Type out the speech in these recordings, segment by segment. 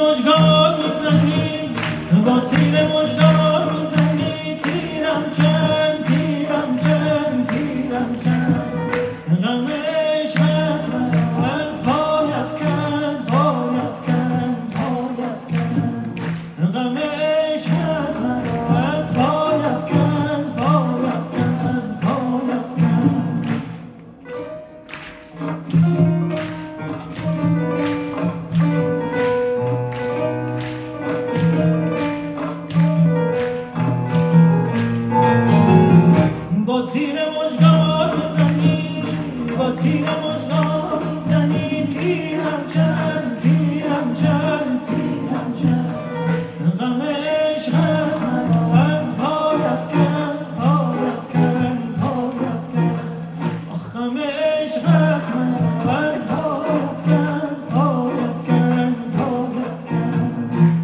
مژگان میزنی، با تیر مژگان میزنی، تیرم چند، تیرم چند، تیرم چند. غم عشقت مرا از پای افکند، پای افکند، پای افکند. غم عشقت مرا از پای افکند، پای افکند، از پای افکند. با تیر مژگان میزنی، با تیر مژگان میزنی، تیرم چند، تیرم چند، تیرم چند. غم عشقت مرا از پای افکند، پای افکند، پای افکند. غم عشقت مرا از پای افکند، پای افکند، پای افکند.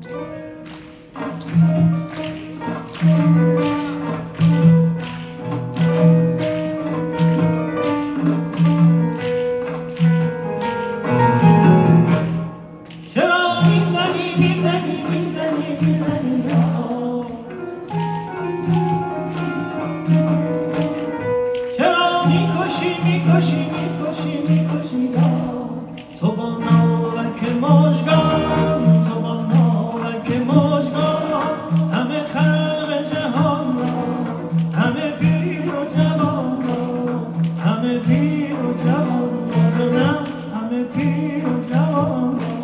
چرا میزنی میزنی میزنی میزنی چرا میکشی میکشی میکشی میکشی تو با ناوک مژگان، تو با ناوک مژگان همه خلق جهان را، همه پیر و جوان را، همه پیر و جوان را، جانم همه پیر و جوان را.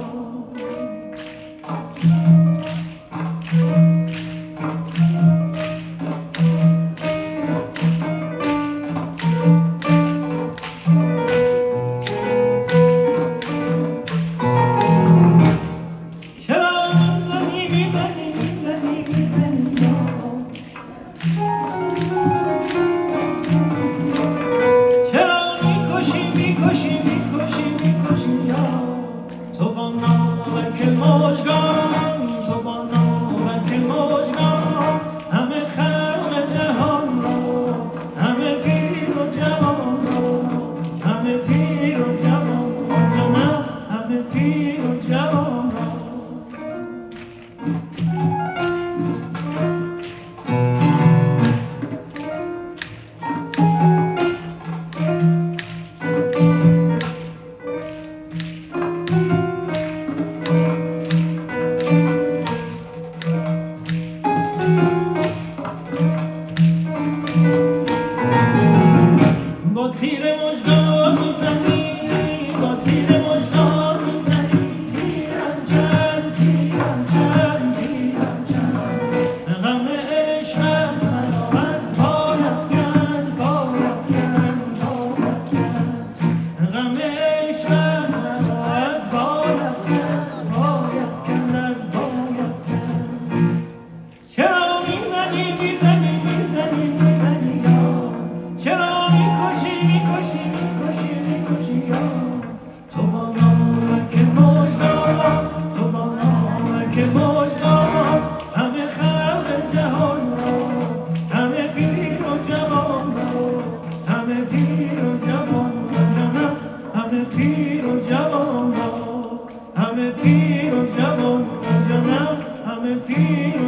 تو با ناوک مژگان، تو با ناوک مژگان همه خلق جهان را، همه پیر و جوان را، همه پیر و جوان را، جانم همه پیر و جوان را. با تیر مژگان میزنی، با تیر مژگان میزنی، تیرم چند، تیرم چند، تیرم چند. غم عشقت مرا از پای افکند، پای افکند، پای افکند. غم عشقت مرا از پای افکند، پای افکند، از پای افکند. چرا میزنی میزنی میزنی میزنی چرا میکشی میکشی میکشی میکشی تو با ناوک مژگان، تو با ناوک مژگان همه خلق جهان را، همه پیر و جوان را، همه پیر و جوان را، جانم همه پیر و جوان را، همه پیر و جوان را، جانم همه پیر